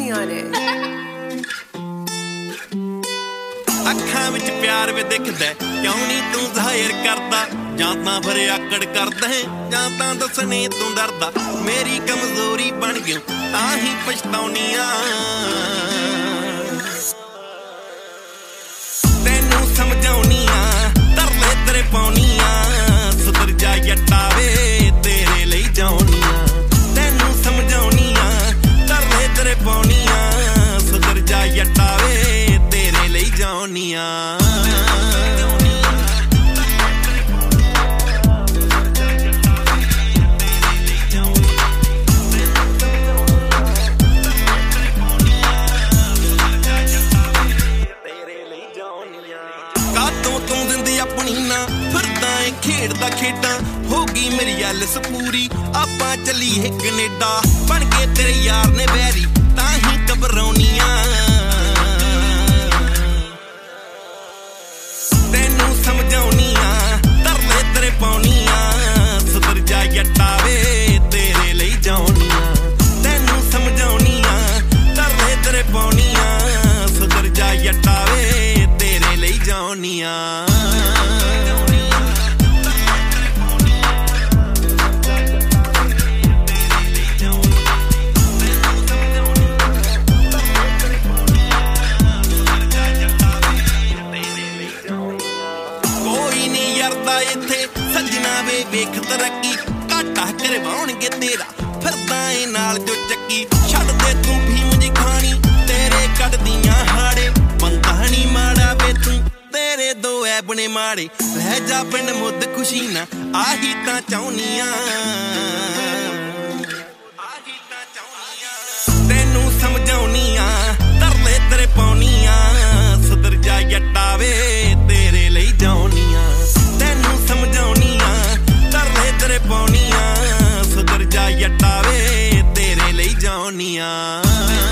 Jazzy on it. ਅੱਖਾਂ ਵਿੱਚ ਪਿਆਰ ਵੇ ਦਿਖਦਾ ਕਿਉਂ ਨਹੀਂ ਤੂੰ ਜ਼ਾਹਿਰ ਕਰਦਾ ਜਾਂ ਤਾਂ ਫਿਰ ਆਕੜ ਕਰਦਾ ਜਾਂ ਤਾਂ ਦੱਸਣੇ ਤੂੰ ਡਰਦਾ ਮੇਰੀ ਕਮਜ਼ੋਰੀ ਬਣ ਗਿਓ ਤਾਂ ਹੀ ਪਛਤਾਉਣੀਆਂ ਤੈਨੂੰ ਸਮਝਾਉਣੀਆਂ ਤਰਲੇ ਤੇਰੇ ਪਾਉਣੀਆਂ ਸੁਧਰ ਜਾ ਜੱਟਾ ਵੇ ਤੇਰੇ ਲਈ ਜਾਉਣੀਆਂ ਤੈਨੂੰ ਸਮਝਾਉਣੀਆਂ ਤਰਲੇ ਤੇਰੇ ਪਾਉਣੀਆਂ ਸੁਧਰ ਜਾ ਜੱਟਾ ਵੇ ਤੇਰੇ ਲਈ ਜਾਉਣੀਆਂ ਤੂੰ ਦਿੰਦੀ ਆਪਣੀ ਨਾ ਫਿਰਦਾ ਏ ਖੇਡਦਾ ਖੇਡਾਂ ਹੋ ਗਈ ਮੇਰੀ ਐਲਸ ਪੂਰੀ ਆਪਾਂ ਚੱਲੀਏ ਕੈਨੇਡਾ ਬਣ ਕੇ ਤੇਰੇ ਯਾਰ ਨੇ ਬੈਰੀ ਤਾਂ ਹੀ ਘਬਰਾਉਣੀਆਂ ਤੈਨੂੰ ਸਮਝਾਉਣੀਆਂ ਤਰਲੇ ਤੇਰੇ ਪਾਉਣੀਆਂ ਸੁਧਰ ਜਾ ਜੱਟਾ ਵੇ ਤੇਰੇ ਲਈ ਜਾਉਣੀਆਂ ਤੈਨੂੰ ਸਮਝਾਉਣੀਆਂ ਤਰਲੇ ਤੇਰੇ ਪਾਉਣੀਆਂ ਸੁਧਰ ਜਾ ਜੱਟਾ ਵੇ ਤੇਰੇ ਲਈ ਜਾਉਣੀਆਂ ਇੱਥੇ ਸੱਜਣਾ ਵੇ ਵੇਖ ਤਰੱਕੀ ਘਾਟਾ ਕਰਵਾਉਣਗੇ ਤੇਰਾ ਫਿਰਦਾ ਏ ਨਾਲ ਜੋ ਚੱਕੀ ਛੱਡ ਦੇ ਤੂੰ ਭੀਮ ਜੀ ਖਾਣੀ ਤੇਰੇ ਕੱਢਦੀਆਂ ਹਾੜੇ ਬੰਦਾ ਨੀ ਮਾੜਾ ਵੇ ਤੂੰ ਤੇਰੇ ਦੋ ਐ ਬਣੇ ਮਾੜੇ ਲੈ ਜਾ ਪਿੰਡ ਮੁੱਦ ਖੁਸ਼ੀ ਨਾ ਆਹੀ ਤਾਂ ਚਾਹੁੰਨੀਆਂ ਤੈਨੂੰ ਸਮਝਾਉਣੀਆਂ ਤਰਲੇ ਤੇਰੇ ਪਾਉਣੀਆਂ ਸੁਧਰ ਜਾ ਜੱਟਾ ਵੇ ਤੇਰੇ ਲਈ ਜਾਉਣੀਆਂ ਤੈਨੂੰ ਸਮਝਾਉਣੀਆਂ ਤਰਲੇ ਤੇਰੇ ਪਾਉਣੀਆਂ ਸੁਧਰ ਜਾ ਜੱਟਾ ਵੇ ਤੇਰੇ ਲਈ ਜਾਉਣੀਆਂ